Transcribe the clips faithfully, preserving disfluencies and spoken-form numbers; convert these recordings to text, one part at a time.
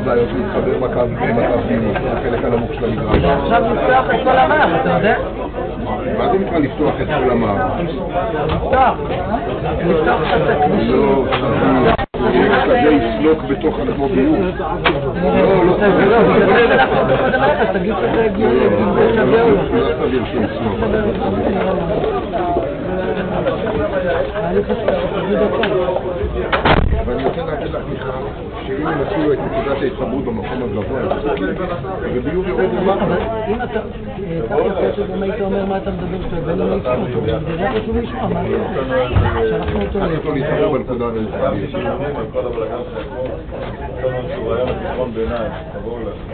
זה היה להתחבר בקו פנימי, החלק הנמוך של המגרש. עכשיו לפתוח את כל המער, אתה יודע? מה זה נקרא לפתוח את כל המער? לפתוח, לפתוח את הכביש. לא, כזה יסלוק בתוך כמו ביוב. לא, לא, תגיד שזה הגיוני, זה שווה או לא? לא סביר שהוא יסלוק. ואני רוצה להגיד לך מיכה, שאם הם עשו את נקודת ההתחברות במקום הגבוה, וביוב יורד למטה. אם אתה, אתה יכול שגם היית אומר מה אתה מדבר שאתה הבאנו להשמע אותו, זה רק חשוב לשמוע, מה זה? שאנחנו אותו אני יכול להתחבר בנקודה הזאת. כל הבלגן שהכל, קודם שהוא רעיון לתיכון ביניים, תבואו לך.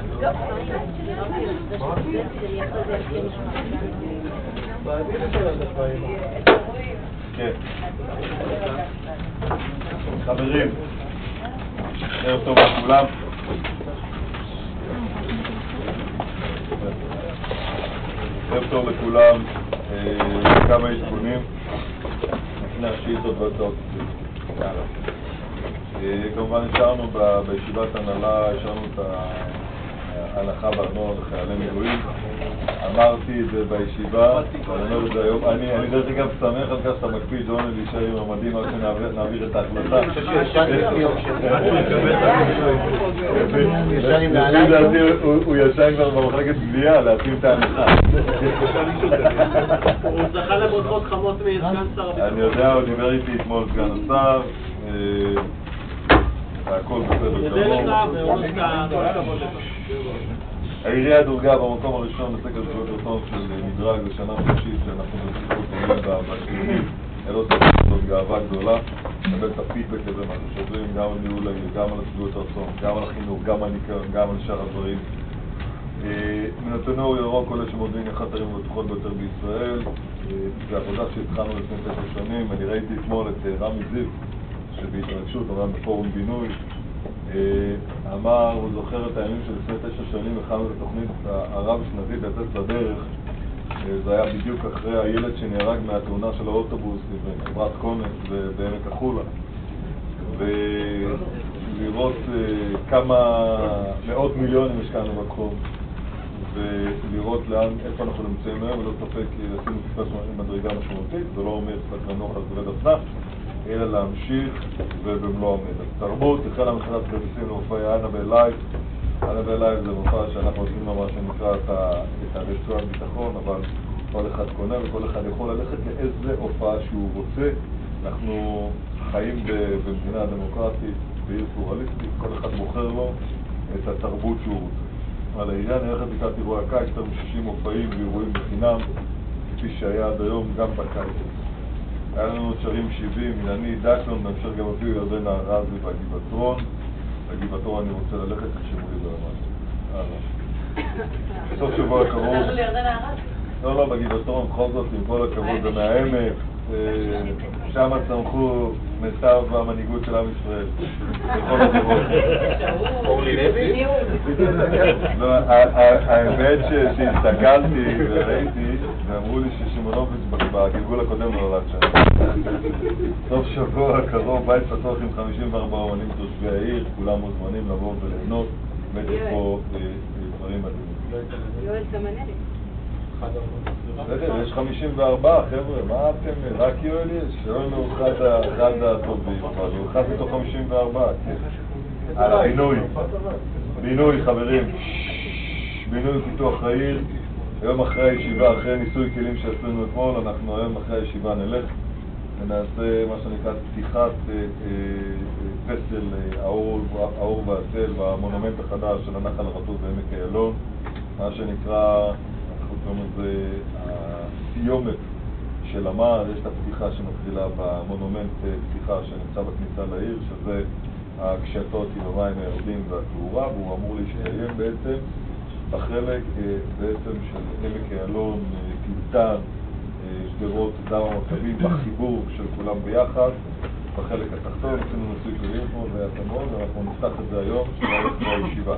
כן. חברים, ערב טוב לכולם. ערב טוב לכולם. כמה עדכונים לפני השאילתות והצעות. כמובן השארנו בישיבת הנהלה, השארנו את ההנחה בארנונה לחיילי מילואים. אמרתי את זה בישיבה, ואני אומר את זה היום. אני דרך אגב שמח על כך שאתה מקפיד, ג'ון, להישאר עם המדים עד שנעביר את ההחלטה. הוא ישן כבר במחלקת גבייה להתאים את ההנחה. הוא זכה לברכות חמות מסגן שר הביטחון. אני יודע, הוא דיבר איתי אתמול סגן השר. הכל בסדר גמור. העירייה דורגה במקום הראשון בסקר זכויות רצון של מדרג לשנה חמישית שאנחנו בסיפור תמיד בשיעורים. אלו זאת גאווה גדולה, לקבל את הפידבק הזה מה ששוברים גם על ניהול העיר, גם על זכויות רצון, גם על החינוך, גם על ניקיון, גם על שאר הדברים. מנתונו ירוק עולה שמודיעין אחת הערים הבטוחות ביותר בישראל. זו עבודה שהתחלנו לפני תשע שנים. אני ראיתי אתמול את רמי זיו שבהתרגשות, אומנם בפורום בינוי, אמר, הוא זוכר את הימים שלפני תשע שנים הכנו את התוכנית הרב-שנתית לצאת לדרך. זה היה בדיוק אחרי הילד שנהרג מהתאונה של האוטובוס בחברת קונס בעמק החולה. ולראות כמה מאות מיליונים השקענו בתחום, ולראות לאן, איפה אנחנו נמצאים היום, ולא ספק עשינו קפיצת מדרגה משמעותית. זה לא אומר קצת לנוח על זווית אסנה, אלא להמשיך ובמלוא המדע. תרבות, החלה מכירת כרטיסים למופעי אנה בלייב. אנה בלייב זה מופע שאנחנו עושים לו מה שנקרא את הרצועת ביטחון, אבל כל אחד קונה וכל אחד יכול ללכת לאיזה הופעה שהוא רוצה. אנחנו חיים במדינה דמוקרטית, בעיר פלורליסטית, כל אחד בוחר לו את התרבות שהוא רוצה. על העניין נערכת לקראת אירועי הקיץ, יותר מ-שישים מופעים ואירועים בחינם, כפי שהיה עד היום גם בקיץ. היה לנו שרים שבעים, מילני, דקלון, נמשר גם הביאו ירדן הרזי והגבעתרון. בגבעתרון אני רוצה ללכת, תחשבו לי ברמה. בסוף שבוע הקרוב... לא, לא, בגבעתרון, בכל זאת, עם כל הכבוד, זה מהעמק. שם צמחו מיטב המנהיגות של עם ישראל. בכל הכבוד. אורלי לוי? האמת שהסתכלתי וראיתי, ואמרו לי ששימונוביץ' בגלגול הקודם לא נולד שם. סוף שבוע הקרוב, בית פתוח עם חמישים וארבעה אומנים תושבי העיר, כולם מוזמנים לבוא וליהנות. באמת יש פה דברים מדהימים. יואל זמנלי. בסדר, יש חמישים וארבע, חבר'ה, מה אתם? רק יואל יש? יואל הוא אחד הטובים, אבל הוא אחד מתוך חמישים וארבע, כן. על הבינוי. בינוי, חברים. בינוי פיתוח העיר. היום אחרי הישיבה, אחרי ניסוי כלים שעשינו אתמול, אנחנו היום אחרי הישיבה נלך ונעשה מה שנקרא פתיחת פסל האור והצל והמונומנט החדש של הנחל הרטוב בעמק איילון, מה שנקרא זאת אומרת, הסיומת של המער. יש את הפתיחה שמתחילה במונומנט פתיחה שנמצא בכניסה לעיר, שזה הקשתות עם המים הירדים והתאורה, והוא אמור להשתיים בעצם בחלק בעצם של עמק איילון, קלטן, שדרות, דם המכבים, בחיבור של כולם ביחד. בחלק התחתון עשינו ניסוי כלים פה והתמון, ואנחנו נפתח את זה היום של הישיבה.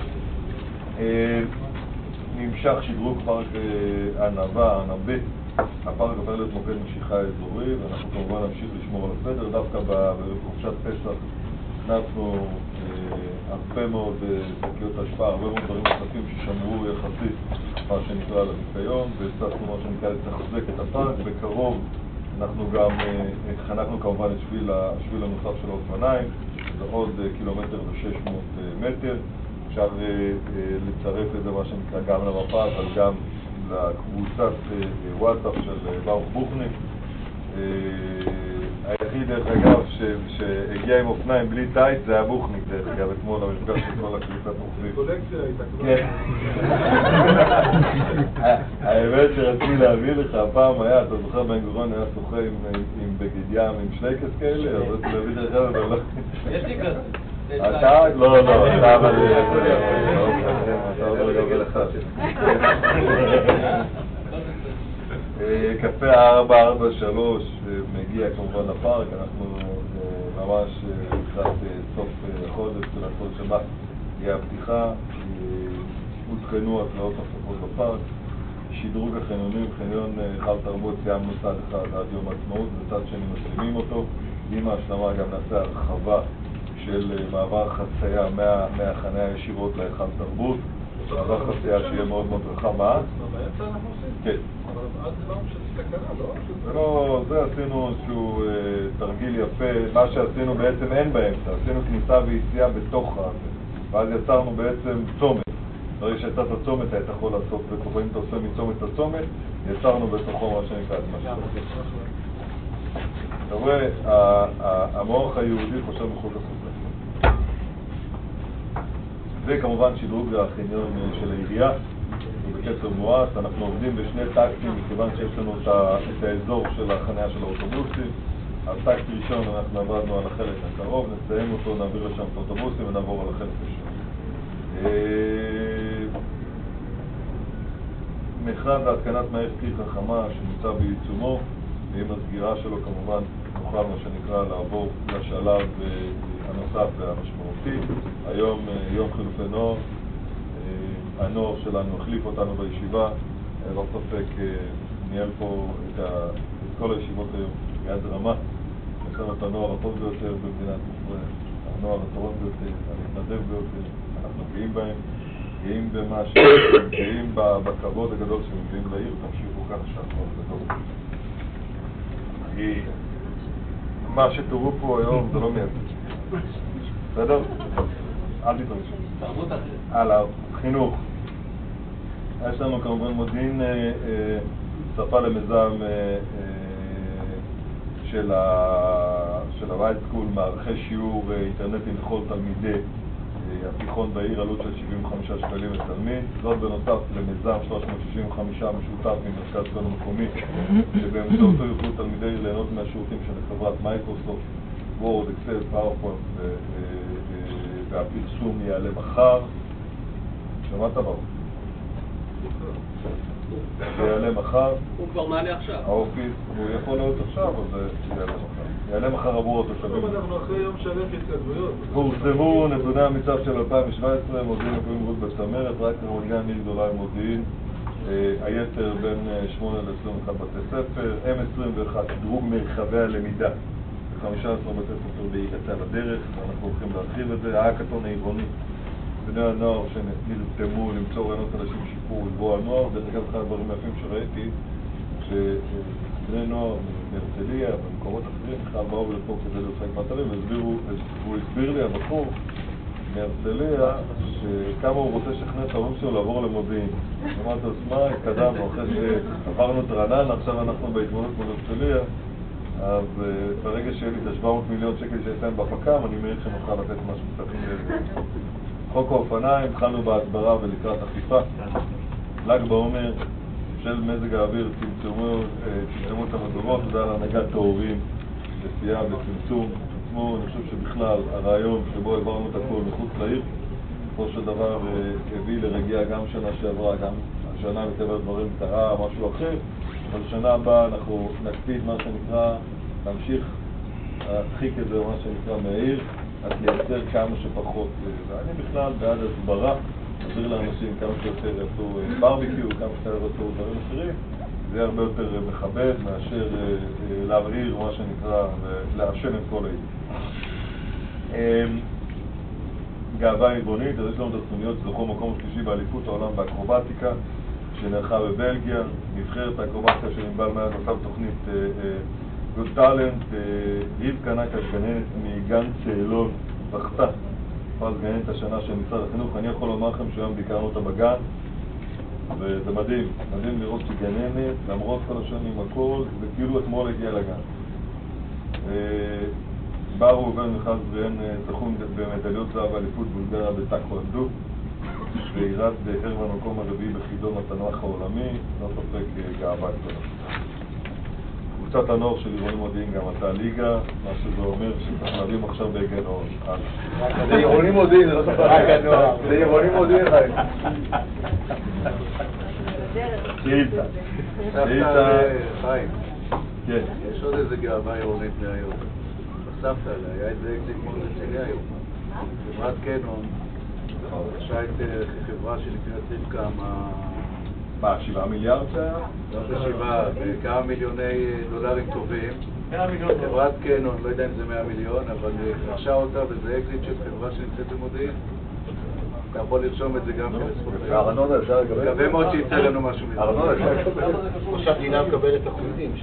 נמשך שדרוג פארק ענבה, ענבה. הפארק הופך להיות מוקד משיכה אזורי, ואנחנו כמובן נמשיך לשמור על הסדר. דווקא בחופשת פסח הכנסנו הרבה מאוד שקיות השפעה, הרבה מאוד דברים נוספים ששמרו יחסית מה שנקרא לניקיון, והצלחנו מה שנקרא לתחזק את הפארק. בקרוב אנחנו גם חנקנו כמובן את שביל, השביל הנוסף של האופניים, זה עוד קילומטר ו-שש מאות מטר. אפשר לצרף את זה מה שנקרא גם למפה, אבל גם לקבוצת וואטסאפ של ברוך בוכניק. היחיד דרך אגב שהגיע עם אופניים בלי טייט זה היה בוכניק דרך אגב, אתמול המפגש של כל הקבוצת מוכרים. קולקציה הייתה כבר. כן. האמת שרציתי להביא לך, הפעם היה, אתה זוכר בן גוריון היה שוחה עם בגד ים, עם שלייקס כאלה, אז רציתי להביא דרך אגב, אבל לא... יש לי כזה. אתה? לא, לא, אתה אבל... אתה עוד רגע רגל אחד. קפה ארבע ארבע שלוש מגיע כמובן לפארק, אנחנו ממש לקראת סוף חודש, תחילת חודש שבת יהיה הפתיחה, הותקנו התלאות נוספות בפארק, שדרוג החניונים, חניון חל תרבות סיימנו צד אחד עד יום העצמאות, וצד שני משלימים אותו, עם ההשלמה גם נעשה הרחבה של מעבר חצייה מהחניה ישירות להיכל תרבות, מעבר חצייה שיהיה מאוד מאוד רחב. מה? באמצע אנחנו עושים? כן. אבל אז זה לא משהו תקנה, לא? זה לא, זה עשינו איזשהו תרגיל יפה, מה שעשינו בעצם אין באמצע, עשינו כניסה ויציאה בתוך הזה, ואז יצרנו בעצם צומת. ברגע שיצאת הצומת היית יכול לעשות, וכופה אם אתה עושה מצומת לצומת, יצרנו בתוכו מה שנקרא את מה שאתה. אתה רואה, המוח היהודי חושב מחוץ לחוץ. וכמובן שדרוג החניון של העירייה, בקצר מואץ, אנחנו עובדים בשני טקטים מכיוון שיש לנו את האזור של החניה של האוטובוסים. על טקט ראשון אנחנו עבדנו על החלק הקרוב, נסיים אותו, נעביר לשם את האוטובוסים ונעבור על החלק ראשון. מכרז להתקנת מערכת כלי חכמה שנמצא בעיצומו, ועם הסגירה שלו כמובן נוכל מה שנקרא לעבור לשלב הנוסף והמשמעותי. היום יום חילופי נוער, הנוער שלנו החליף אותנו בישיבה, לא ספק ניהל פה את, ה... את כל הישיבות היום ביד רמה. יש לנו את הנוער הטוב ביותר במדינת ישראל, הנוער הטוב ביותר, המתנדב ביותר, אנחנו גאים בהם, גאים במה שהם, גאים בכבוד הגדול שהם מביאים לעיר, תמשיכו כך שהכל גדול. מה שתראו פה היום זה לא מייצג. בסדר? אל תתרגשו. תרבות אחרת. הלאה, חינוך. יש לנו כמובן מודיעין שפה למיזם של הווייט סקול, מערכי שיעור אינטרנטיים לכל תלמידי התיכון בעיר, עלות של שבעים וחמישה שקלים לתלמיד. זאת בנוסף למיזם שלוש מאות שישים וחמש משותף עם מרכז שלטון מקומי, שבאמצעותו יוכלו תלמידי ליהנות מהשירותים של חברת מייקרוסופט, וורד, אקסל, פאורפוינט, והפרסום יעלה מחר. שמעת ברור? זה יעלה מחר. הוא כבר מעלה עכשיו. האופיס, הוא יכול להיות עכשיו, אבל זה יעלה מחר. יעלה מחר עבור התושבים. אנחנו אחרי יום שלם התכתבויות. פורסמו נתוני המצב של אלפיים שבע עשרה, מודיעין מקומיים רות בצמרת, רק רמת גן עיר גדולה עם מודיעין, היתר בין שמונה עד עשרים ואחת בתי ספר, אם עשרים ואחת שדרוג מרחבי הלמידה, ו-חמישה עשר בתי ספר בהיגצה לדרך, ואנחנו הולכים להרחיב את זה. ההקטון העירוני, בני הנוער שנרתמו למצוא רעיונות אנשים שיפור ולבוא הנוער. דרך אגב, אחד הדברים היפים שראיתי, שבני נוער מהרצליה ובמקומות אחרים בכלל באו לפה כדי לשחק מטרים, והוא הסביר לי, הבחור מהרצליה, שכמה הוא רוצה לשכנע את ההורים שלו לעבור למודיעין. אמרתי, אז מה, התקדמנו, אחרי שעברנו את רעננה, עכשיו אנחנו בהתמודדות מול הרצליה, אז ברגע שיהיה לי את ה-שבע מאות מיליון שקל שיש להם בפק"ם, אני מעריך שנוכל לתת משהו קצת עם חוק האופניים. התחלנו בהסברה ולקראת אכיפה. ל"ג בעומר של מזג האוויר, צמצמו את המדורות, תודה להנהגת ההורים לסייע בצמצום עצמו. אני חושב שבכלל הרעיון שבו העברנו את הכל מחוץ לעיר, בסופו של דבר הביא לרגיעה גם שנה שעברה, גם השנה מטבע הדברים קרה משהו אחר, אבל שנה הבאה אנחנו נקפיד מה שנקרא להמשיך להדחיק את זה מה שנקרא מהעיר, אז לייצר כמה שפחות. ואני בכלל בעד הסברה, נסביר לאנשים כמה שיותר יעשו ברביקיו, כמה שיותר יעשו דברים אחרים, זה יהיה הרבה יותר מכבד מאשר להבעיר מה שנקרא ולעשן את כל העיר. גאווה עירונית, אז יש לנו את הסנוניות שזכו מקום שלישי באליפות העולם באקרובטיקה שנערכה בבלגיה, נבחרת האקרובטיקה של ענבל מעל מצב תוכנית גוד טאלנט, רבקה נקש גננת מגן צאלון זכתה פרס גננת השנה של משרד החינוך. אני יכול לומר לכם שהיום ביקרנו אותה בגן וזה מדהים, מדהים לראות שגננת למרות כל השנים הכל וכאילו אתמול הגיע לגן. בארו ובן מיכל והן זכו במדליות זהב באליפות בולגריה בטאקוונדו וירד הרמן במקום הרביעי בחידון התנ"ך העולמי, לא ספק גאווה גדולה. קבוצת הנוער של עירוני מודיעין גם עלתה ליגה, מה שזה אומר שצריך להביא עכשיו בהגן אור. זה עירוני מודיעין, זה לא ספק הנוער, זה עירוני מודיעין חיים. שאילתה. שאילתה. חיים. כן. יש עוד איזה גאווה עירונית מהיום. בספת עליה, היה איזה אקזיט מאוד רציני היום. חברת קנון, רשאה את חברה שלפני רבקה מה... מה, שבעה מיליארד שהיה? לא בשבעה, בכמה מיליוני דולרים טובים. חברת קנון, לא יודע אם זה מאה מיליון, אבל רשאה אותה וזה אקזיט של חברה שנמצאת במודיעין. אתה יכול לרשום את זה גם כלספורט. הארנונה אפשר לקבל? מקווה מאוד שיצא לנו משהו מזה. הארנונה אפשר לקבל? או שהמדינה מקבלת אחוזים.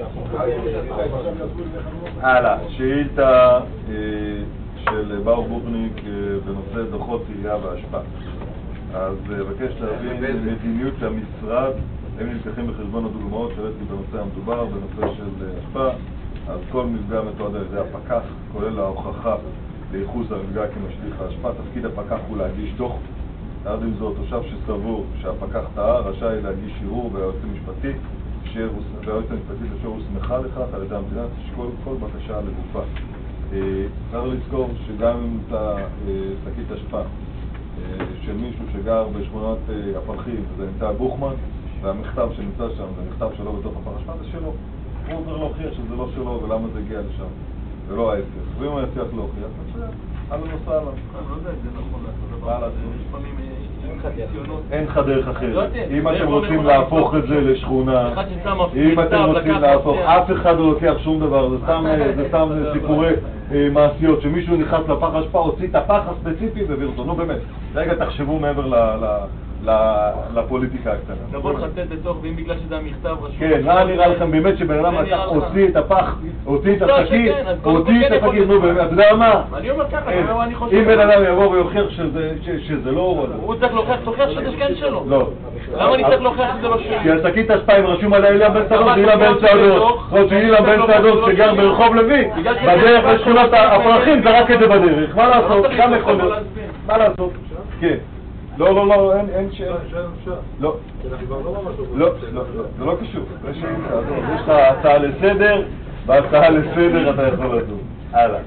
הלאה, שאילתה של בר בורניק בנושא דוחות עירייה והשפעה. אז בקש להבין מדיניות המשרד, הם נלקחים בחשבון הדוגמאות שראיתי בנושא המדובר, בנושא של השפעה. אז כל מפגע מתועד על ידי הפקח, כולל ההוכחה לייחוס המפגע כמשליך ההשפעה. תפקיד הפקח הוא להגיש דוח. יחד עם זאת, תושב שסבור שהפקח טעה רשאי להגיש ערעור והיועץ המשפטי, והיועץ המשפטי אשר הוסמכה לכך על ידי המדינה תשקול כל בקשה לגופה. צריך לזכור שגם אם אתה שקית השפעה של מישהו שגר בשכונת הפרחים, זה נמצא בוכמן, והמכתב שנמצא שם, זה מכתב שלו בתוך הפח השפעה, זה שלו. הוא צריך להוכיח שזה לא שלו ולמה זה הגיע לשם, ולא ההפך. ואם הוא יצליח להוכיח, מצוין. הלו נוסע עליו. אני לא יודע אם זה נכון לעשות דבר, לפעמים אין לך דרך אחרת. אם אתם רוצים להפוך את זה לשכונה, אם אתם רוצים להפוך, אף אחד לא לוקח שום דבר, זה סתם סיפורי מעשיות, שמישהו נכנס לפח השפעה, הוציא את הפח הספציפי והביא אותו. נו באמת, רגע תחשבו מעבר לפוליטיקה הקטנה. נבוא לחטט בתוך, ואם בגלל שזה המכתב רשום... כן, מה נראה לכם באמת שבן אדם הוציא את הפח, הוציא את השקית, הוציא את השקית, נו באמת, אתה יודע מה? אני אומר ככה, אני חושב... אם בן אדם יבוא ויוכיח שזה לא... הוא צריך להוכיח, תוכיח שזה כן שלו. לא. למה אני צריך להוכיח שזה לא שלי? כי השקית השפעה, אם רשום עליה אילן בן צעדות, זה אילן בן צעדות. עוד שאילן בן צעדות שגר ברחוב לוי, בדרך לשכונת הפרחים, זרק את זה בדרך. מה לעשות? גם יכול להיות. מה לעשות? כן. לא, לא, לא, אין שאלה. לא. לא, לא, זה לא קשור. יש לך הצעה לסדר, והצעה לסדר אתה יכול לדון. הלאה.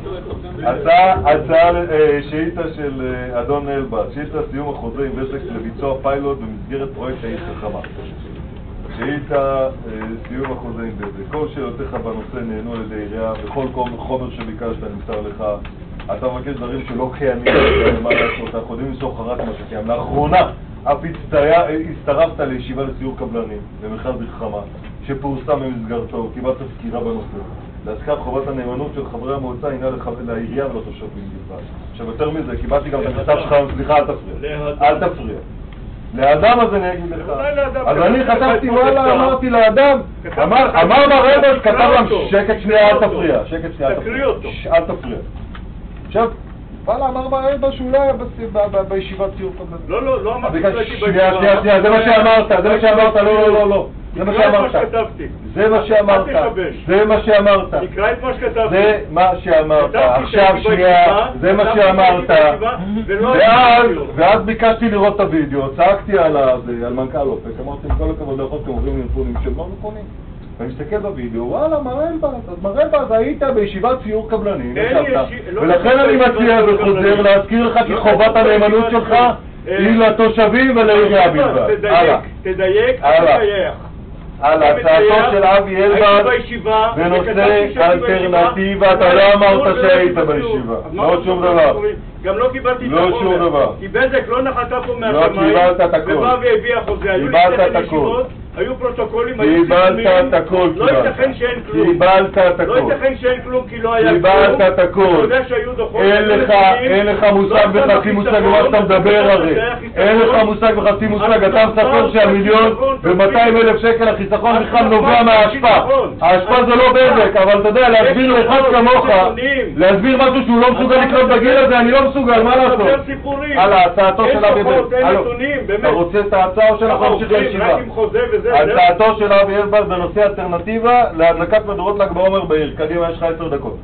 הצעה שאילתה של אדון אלבא, שאילתה סיום החוזה עם בזק לביצוע פיילוט במסגרת פרויקט העיר חכמה. שאילתה סיום החוזה עם בזק. כל שאלותיך בנושא נהנו על ידי עירייה, וכל חומר שביקשת נמסר לך. אתה מבקש דברים שלא קיימים, מה לעשות, אנחנו יודעים לסוך רק מה שקיים. לאחרונה אף הצטרפת לישיבה לסיור קבלנים במרכז חכמה שפורסם במסגרתו, קיבלת סקירה בנושא. להזכרת חובת הנאמנות של חברי המועצה הינה לעירייה ולתושבים בלבד. עכשיו יותר מזה, קיבלתי גם את המכתב שלך, סליחה, אל תפריע. אל תפריע. לאדם הזה אני אגיד לך. אז אני חשבתי, וואלה, אמרתי לאדם, אמר ברבש, כתב להם, שקט שנייה, אל תפריע. שקט שנייה, אל תפריע. עכשיו, וואלה, אמר ברבש שהוא לא היה בישיבת סיור קבלנים. לא, לא, לא אמרתי שנייה, שנייה, שנייה, זה מה שאמרת, זה מה שאמרת, לא, לא, לא, לא. זה מה שאמרת. זה מה שאמרת. זה מה שאמרת. תקרא את מה שכתבתי. זה מה שאמרת. עכשיו שנייה, זה מה שאמרת. ואז ביקשתי לראות את הוידאו, צעקתי על מנכ"ל אופק, אמרתי, כל הכבוד לאחות, אתם עוברים לנפונים של מה נפונים? ואני מסתכל בוידאו, וואלה, מראה אלבאז, אז מראה אלבאז, היית בישיבת סיור קבלנים, ולכן אני מציע וחוזר להזכיר לך כי חובת הנאמנות שלך היא לתושבים ולעירייה בלבד. תדייק, תדייק. על הצעתו של אבי אלבאז בנושא אלטרנטיבה, אתה לא אמרת שהיית בישיבה, לא שום דבר. גם לא קיבלתי את לא שום דבר. כי בזק לא נחתה פה מהשמיים, ובא והביאה חוזה. קיבלת את הכל. היו פרוטוקולים, היו קיבלת סיכומים, את הכל, לא ייתכן שאין כלום. קיבלת את הכל. לא ייתכן שאין כלום כי לא היה כלום. קיבלת את הכל. אתה יודע שהיו דוחות. אין לך, אין לך מושג וחצי מושג במה שאתה מדבר הרי. אין לך מושג וחצי מושג, אתה מספר שהמיליון ומאתיים אלף שקל החיסכון בכלל נובע מההשפעה. ההשפעה זה לא בזק, אבל אתה יודע, להסביר לאחד כמוך, להסביר משהו שהוא לא מסוגל לקנות בגיל הזה, אני לא מסוגל, מה לעשות? על הצעתו של אבי אלבז. אתה רוצה את ההצעה או שאנחנו נמשיך לישיבה? הצעתו של אבי אלבז בנושא אלטרנטיבה להדלקת מדורות ל"ג בעומר בעיר. קדימה, יש לך עשר דקות.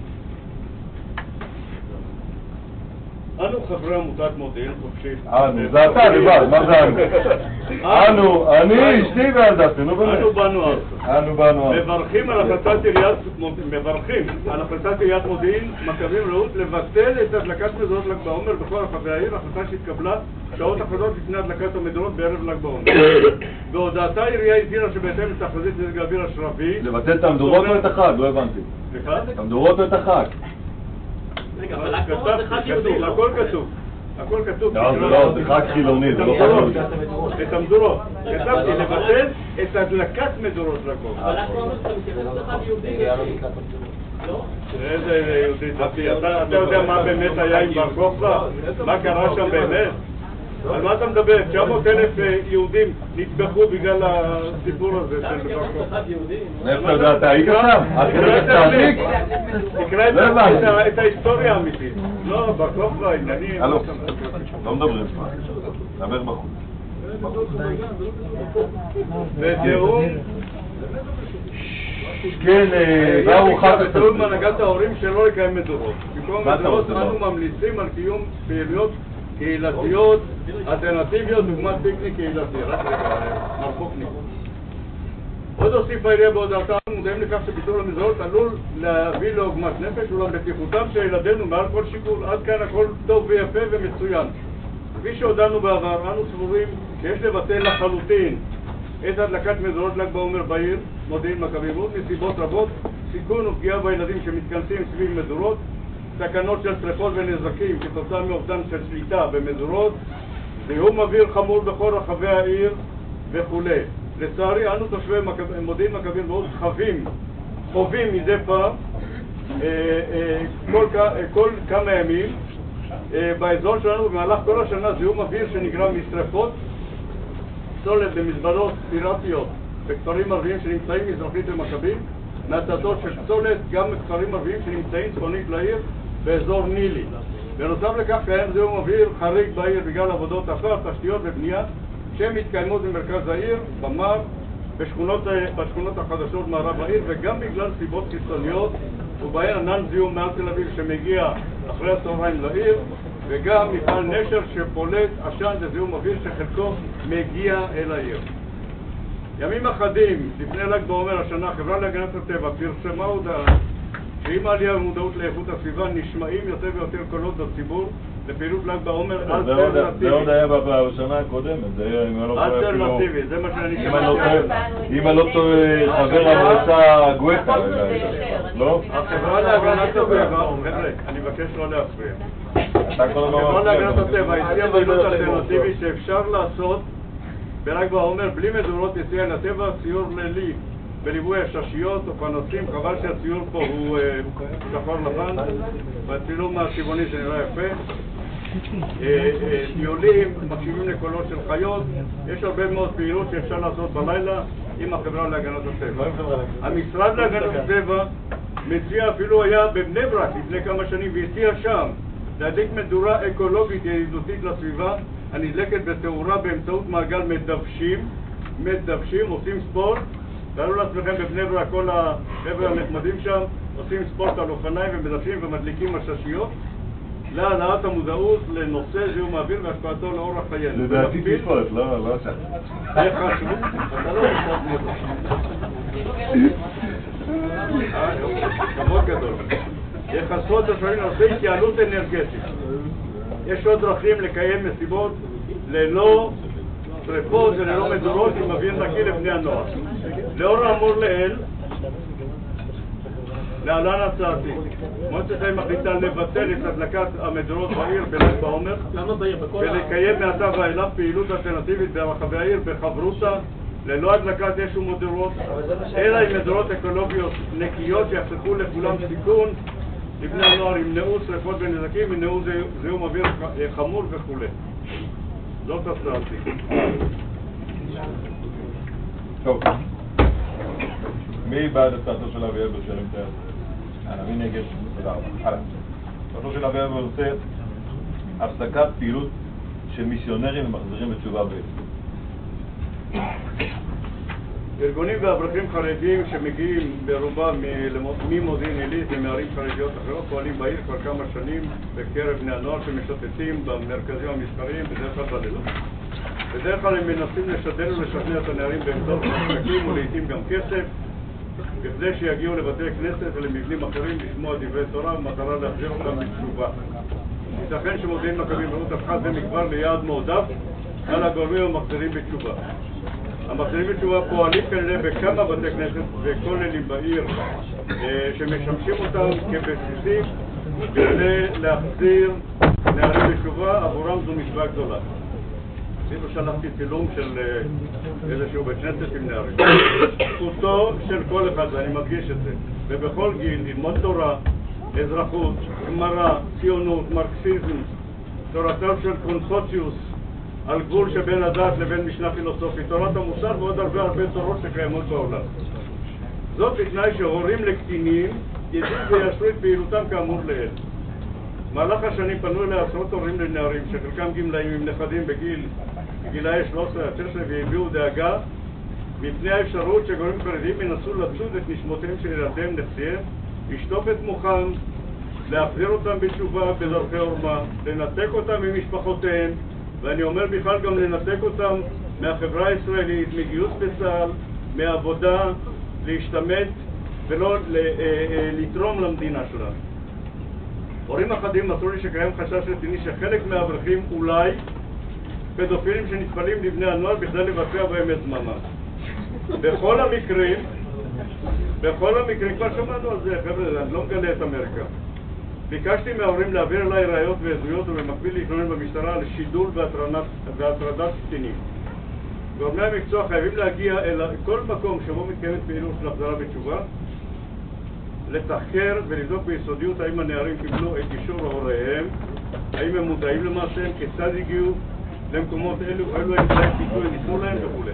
אנו חברי עמותת מודיעין חופשי. אנו, זה אתה לבד, מה זה אנו? אנו, אני, אשתי וילדתי, נו באמת. אנו באנו אז. אנו באנו אז. מברכים על החלטת עיריית, מברכים על החלטת עיריית מודיעין, מכבים רעות, לבטל את הדלקת מדורות ל"ג בעומר בכל רחבי העיר, החלטה שהתקבלה שעות אחדות לפני הדלקת המדורות בערב ל"ג בעומר. בהודעתה העירייה הסבירה שבהתאם לתחזית מזג האוויר השרבי. לבטל את המדורות או את החג? לא הבנתי. סליחה? את המדורות או את החג? רגע, אבל הכל כתוב, הכל כתוב. לא, זה לא, זה חג חילוני, זה לא חג חילוני. את המדורות, כתבתי לבטל את הדלקת מדורות ל"ג בעומר. אבל אנחנו אומרים שאתה מתייחס לחג יהודי לא? איזה יהודי דתי, אתה יודע מה באמת היה עם בר כוכבא? מה קרה שם באמת? על מה אתה מדבר? תשע מאות אלף יהודים נטבחו בגלל הסיפור הזה של בר כוכבא. איך אתה יודע, אתה היית שם? תקרא את ההיסטוריה האמיתית. לא, בר כוכבא, עניינים. הלו, לא מדברים פה. דבר בחוץ. ותראו, כן, ברוך היה בתיאום מהנהגת ההורים שלא לקיים מדורות. במקום מדורות אנו ממליצים על קיום פעילויות קהילתיות אלטרנטיביות דוגמת פיקניק קהילתי. רק רגע, מרחוקניק. עוד הוסיף העירייה בהודעתה, אנו מודעים לכך שביטול המדורות עלול להביא לעוגמת נפש אולם בטיחותם של ילדינו מעל כל שיקול. עד כאן הכל טוב ויפה ומצוין. כפי שהודענו בעבר, אנו סבורים שיש לבטל לחלוטין את הדלקת מדורות ל"ג בעומר בעיר מודיעין מכבים רעות מסיבות רבות: סיכון ופגיעה בילדים שמתכנסים סביב מדורות, סכנות של שרפות ונזקים כתוצאה מאובדן של שליטה במדורות, זיהום אוויר חמור בכל רחבי העיר וכו'. לצערי אנו תושבי מודיעין מכבים רעות חווים חווים מדי פעם כל, כל כמה ימים באזור שלנו במהלך כל השנה זיהום אוויר שנגרם משרפות פסולת במזבלות פיראטיות בכפרים ערביים שנמצאים מזרחית למכבים, מהצתות של פסולת גם בכפרים ערביים שנמצאים צפונית לעיר באזור נילי. בנוסף לכך קיים זיהום אוויר חריג בעיר בגלל עבודות עפר, תשתיות ובנייה שמתקיימות במרכז העיר, במר, בשכונות, בשכונות החדשות מערב העיר, וגם בגלל סיבות חיצוניות ובהן ענן זיהום מעל תל אביב שמגיע אחרי הצהריים לעיר, וגם מפעל נשר שפולט עשן וזיהום אוויר שחלקו מגיע אל העיר. ימים אחדים לפני ל"ג בעומר השנה החברה להגנת הטבע פרסמה הודעה שעם העלייה במודעות לאיכות הסביבה נשמעים יותר ויותר קולות בציבור לפעילות ל"ג בעומר אלטרנטיבית. זה עוד היה בשנה הקודמת, זה היה אם אני לא טועה אלטרנטיבית, זה מה שאני אם אני לא טועה חבר המועצה גואטה, לא? החברה להגנת הטבע, אני מבקש לא להפריע. החברה להגנת הטבע הציעה פעילות אלטרנטיבית שאפשר לעשות בל"ג בעומר בלי מדורות, הציעה לטבע ציור לילי בליווי הששיות או פנסים. חבל שהציור פה הוא שחור לבן והצילום הצבעוני שנראה יפה. טיולים, מקשיבים לקולות של חיות, יש הרבה מאוד פעילות שאפשר לעשות בלילה עם החברה להגנת הטבע. המשרד להגנת הטבע מציע, אפילו היה בבני ברק לפני כמה שנים והציע שם להדליק מדורה אקולוגית ידידותית לסביבה הנדלקת בתאורה באמצעות מעגל מדוושים. מדוושים, עושים ספורט. תארו לעצמכם בבני ברק כל החבר'ה המתמדים שם עושים ספורט על אופניים ומדוושים ומדליקים הששיות להעלאת המודעות לנושא זיהום האוויר והשפעתו לאורח חיינו. זה דעתי תפות, לא, לא שם. זה חשוב. אתה לא נשאר כבוד גדול. יחסו התושבים לנושא התייעלות אנרגטית. יש עוד דרכים לקיים מסיבות ללא שרפות וללא מדורות עם אוויר נקי לבני הנוער. לאור האמור לעיל, להלן הצעתי, מועצת העיר מחליטה לבטל את הדלקת המדורות בעיר בל"ג בעומר ולקיים מעתה ואילך פעילות אלטרנטיבית ברחבי העיר בחברותא ללא הדלקת אש ומודרות, אלא עם מדורות אקולוגיות נקיות שיחסכו לכולם סיכון לבני הנוער, ימנעו שריפות ונזקים, ימנעו זיהום אוויר חמור וכו'. זאת הצעתי. טוב. מי בעד הצעתו של אבי אלבר שלם תאר? הלאה, מי נגד? תודה רבה. הלאה. הצעתו של אבי אלבר רוצה הפסקת פעילות של מיסיונרים ומחזירים בתשובה בעצם. ארגונים ואברכים חרדים שמגיעים ברובם ממודיעין עילית ומערים חרדיות אחרות פועלים בעיר כבר כמה שנים בקרב בני הנוער שמשוטטים במרכזים המסחריים בדרך כלל בלילות. בדרך כלל הם מנסים לשדל ולשכנע את הנערים באמצעות משחקים ולעיתים גם כסף כדי שיגיעו לבתי כנסת ולמבנים אחרים לשמוע דברי תורה במטרה להחזיר אותם בתשובה. ייתכן שמודיעין מכבים רעות הפכה זה מכבר ליעד מועדף על הגורמים המחזירים בתשובה. המחזירים בתשובה פועלים כנראה בכמה בתי כנסת וכוללים בעיר שמשמשים אותם כבסיסים כדי להחזיר נערים בתשובה. עבורם זו מצווה גדולה. אפילו שלחתי צילום של איזשהו בית כנסת עם נערים. זכותו של כל אחד, ואני מדגיש את זה, ובכל גיל ללמוד תורה, אזרחות, גמרא, ציונות, מרקסיזם, תורתו של קונפוציוס, על גבול שבין הדת לבין משנה פילוסופית, תורת המוסר ועוד הרבה הרבה תורות שקיימות בעולם. זאת בתנאי שהורים לקטינים ידעו ויאשרו את פעילותם כאמור לעיל. במהלך השנים פנו אלי עשרות הורים לנערים שחלקם גמלאים עם נכדים בגיל גילאי שלוש עשרה עד שש עשרה והביאו דאגה מפני האפשרות שגורמים חרדים ינסו לצוד את נשמותיהם של ילדיהם נכסיהם, לשטוף את מוחם, להחזיר אותם בתשובה בדרכי עורמה, לנתק אותם ממשפחותיהם, ואני אומר בכלל גם לנתק אותם מהחברה הישראלית, מגיוס בצה"ל, מעבודה, להשתמט ולא לתרום למדינה שלנו. הורים אחדים מסרו לי שקיים חשש רציני שחלק מהאברכים אולי פדופילים שנטפלים לבני הנוער בכדי לבצע בהם את זממם. בכל המקרים, בכל המקרים, כבר שמענו על זה, חבר'ה, אני לא מגלה את אמריקה. ביקשתי מההורים להעביר אליי ראיות ועדויות ובמקביל להתלונן במשטרה על שידול והטרדת קטינים. גורמי המקצוע חייבים להגיע אל כל מקום שבו מתקיימת פעילות של החזרה בתשובה, לתחקר ולבדוק ביסודיות האם הנערים קיבלו את אישור הוריהם, האם הם מודעים למעשיהם, כיצד הגיעו למקומות אלו, אלו אמצעי פיתוי ניתנו להם וכו'.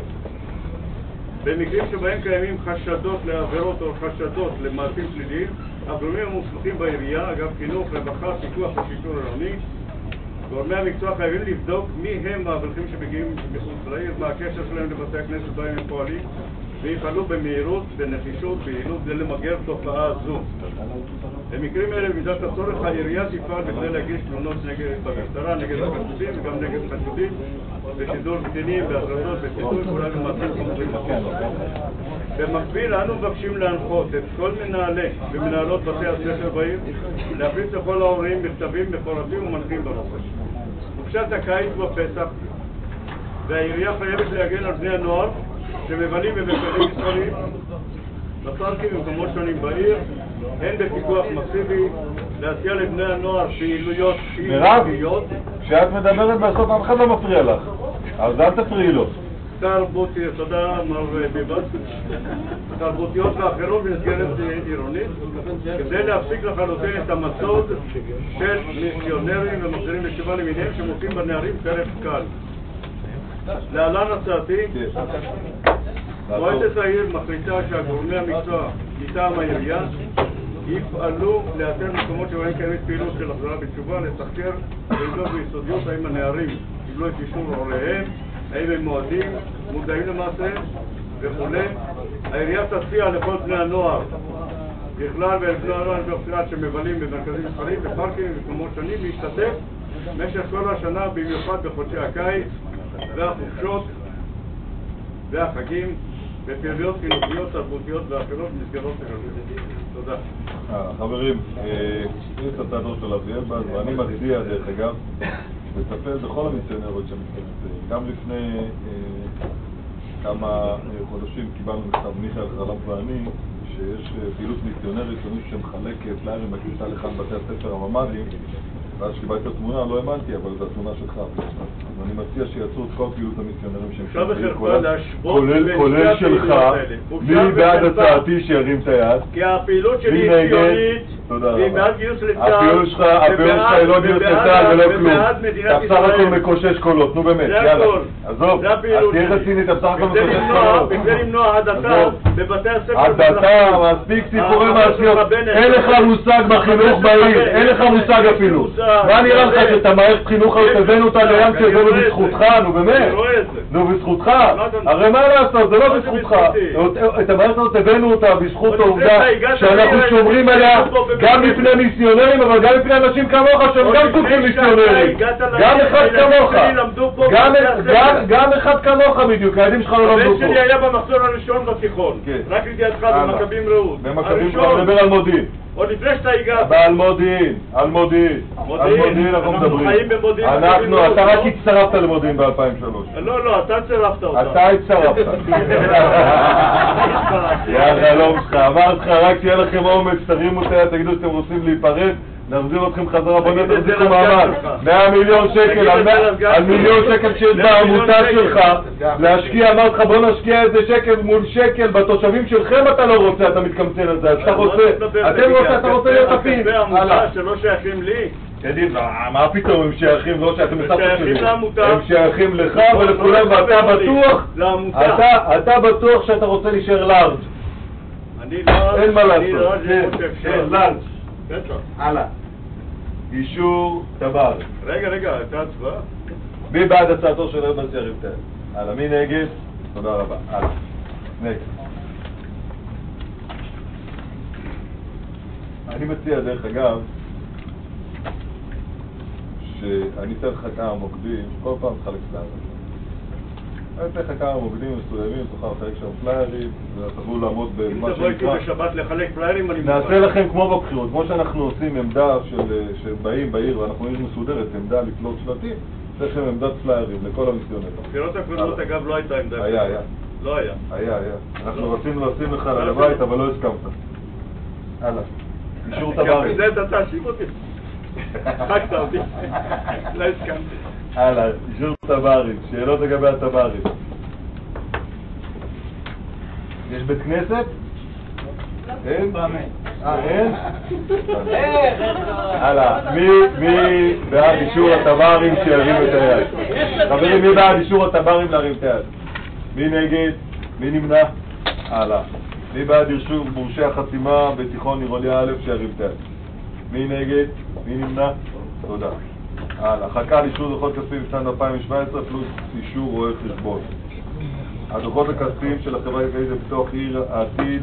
במקרים שבהם קיימים חשדות לעבירות או חשדות למעשים פליליים, הגורמים המוסמכים בעירייה, אגב חינוך, רווחה, פיקוח ושיטור עירוני, גורמי המקצוע חייבים לבדוק מי הם האברכים שמגיעים מחוץ לעיר, מה הקשר שלהם לבתי הכנסת בהם הם פועלים, ויפעלו במהירות, בנחישות, ביעילות, כדי למגר תופעה זו. במקרים אלה, במידת הצורך, העירייה תפעל בכדי להגיש תלונות במשטרה נגד החשודים וגם נגד חשודים בשידול קטינים, בהטרדות, בפיתוי, כולם במעשים חמורים אחרים. במקביל, אנו מבקשים להנחות את כל מנהלי ומנהלות בתי הספר בעיר להפיץ לכל ההורים מכתבים מפורטים ומנחים בנושא. חופשת הקיץ בפסח, והעירייה חייבת להגן על בני הנוער שמבלים בבקרים מסחריים בפארקים ובמקומות שונים בעיר, הן בפיקוח מסיבי, להציע לבני הנוער פעילויות פעילויות. כשאת מדברת בסוף אף אחד לא מפריע לך, אז אל תפריעי לו. תרבותיות, תודה מר ביבס, תרבותיות ואחרות במסגרת עירונית, כדי להפסיק לחלוטין את המסוד של מיסיונרים ומחזירים בתשובה למיניהם שמופיעים בנערים טרף קל. להלן הצעתי, מועצת העיר מחליטה שהגורמי המקצוע מטעם העירייה יפעלו לאתר מקומות שבהם קיימת פעילות של החזרה בתשובה, לתחקר ולבדוק ביסודיות האם הנערים קיבלו את אישור הוריהם, האם הם מועדים, מודעים למעשה וכו'. העירייה תציע לכל בני הנוער בכלל ולבני הנוער בפרט שמבלים במרכזים מסחריים, בפארקים ובמקומות שונים להשתתף במשך כל השנה, במיוחד בחודשי הקיץ והחופשות והחגים, בפעילויות חינוכיות, תרבותיות ואחרות במסגרות עירוניות. תודה. חברים, יש את הצעתו של אבי אלבר, ואני מציע דרך אגב לטפל בכל המיסיונרות שמתכנסים. גם לפני כמה חודשים קיבלנו מכתב מיכאל חלף ואני שיש פעילות מיסיונרית שמחלקת לערים בכניסה לכאן בתי הספר הממ"דים ואז שקיבלתי את התמונה לא האמנתי, אבל זו התמונה שלך. אני מציע שיצאו את כל פעילות המיסיונרים שהם עכשיו בחרפה להשוות כולל שלך. מי בעד הצעתי שירים את היד? כי הפעילות שלי היא ציונית, והיא בעד גיוס לצה"ל, הפעילות שלך היא לא גיוס לצה"ל ולא כלום. אתה בסך הכל מקושש קולות, נו באמת, יאללה. עזוב, אז תהיה רצינית, אתה בסך הכל מקושש קולות. בכדי למנוע הדתה בבתי הספר. הדתה, מספיק סיפורי מעשיות. אין לך מושג בחינוך בעיר, אין לך מושג אפילו. מה נראה לך שאת המערכת חינוך הזאת הבאנו אותה לים שהבאנו בזכותך, נו באמת. נו בזכותך. הרי מה לעשות, זה לא בזכותך. את המערכת הזאת הבאנו אותה בזכות העובדה שאנחנו שומרים עליה גם מפני מיסיונרים, אבל גם מפני אנשים כמוך שהם גם כותבים מיסיונרים. גם אחד כמוך. גם אחד כמוך בדיוק, הילדים שלך לא למדו פה. הבן שלי היה במחזור הראשון בתיכון. רק לידיעתך במכבים רעות. במכבים רעות, נדבר על מודיעין. עוד לפני שאתה הגעת. על מודיעין, על מודיעין. על מודיעין אנחנו מדברים. אנחנו, אתה רק הצטרפת למודיעין ב-אלפיים ושלוש. לא, לא, אתה הצטרפת אותה. אתה הצטרפת. יאללה, לא משך. אמרת לך רק שיהיה לכם אומץ, תרימו את היד, תגידו שאתם רוצים להיפרד, נחזיר אתכם חזרה, בוא תחזיקו מעמד. מאה מיליון שקל, על מיליון שקל שיש בעמותה שלך, להשקיע, אמרת לך בוא נשקיע איזה שקל מול שקל, בתושבים שלכם אתה לא רוצה, אתה מתקמצן על זה, אתה רוצה, אתם רוצה, אתה רוצה להיות הפים. הלאה. שלא שייכים לי. תגיד, מה פתאום הם שייכים, לא שאתם מספרים שלי, לעמותה. הם שייכים לך ולכולם, ואתה בטוח, אתה בטוח שאתה רוצה להישאר לארג'. אני לא... אין מה לעשות. אני לא חושב ש... לארג'. בטח. הלאה. אישור טב"ר. רגע, רגע, אתה הצבעה? מי בעד הצעתו של הרב ירים את היד? הלאה, מי נגד? תודה רבה. הלאה. נגד. אני מציע דרך אגב שאני אתן לך כמה מוקדים, כל פעם תחלק פליירים. אני אתן לך כמה מוקדים מסוימים, תוכל לחלק שם פליירים, ותוכלו לעמוד במה שנקרא. אם תבוא איתי בשבת לחלק פליירים, אני מוכן. נעשה לכם כמו בבחירות, כמו שאנחנו עושים עמדה שבאים בעיר ואנחנו עיר מסודרת, עמדה לקלוט שלטים, יש לכם עמדת פליירים לכל המיסיונרים. בבחירות הקודמות אגב לא הייתה עמדה. היה, היה. לא היה. היה, היה. אנחנו רצינו לשים לך על הבית, אבל לא הסכמת. הלאה. אישור טב"רים. זה אתה תאשים אותי. חקת אותי. לא הסכמתי. הלאה, אישור טב"רים. שאלות לגבי הטב"רים. יש בית כנסת? אין? אה, אין? הלאה, מי בעד אישור הטב"רים שירים את היד? חברים, מי בעד אישור הטב"רים להרים את היד? מי נגד? מי נמנע? הלאה. מי בעד אישור מורשי החתימה בתיכון עירוני א' שירים את היד? מי נגד? מי נמנע? תודה. הלאה. חכה על אישור דוחות כספיים בשנת אלפיים שבע עשרה פלוס אישור רואה חשבון. הדוחות הכספיים של החברה הישראלית לפיתוח עיר העתיד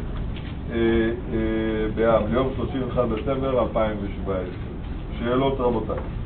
בע"מ ליום שלושים ואחד בדצמבר אלפיים שבע עשרה. שאלות רבותיי.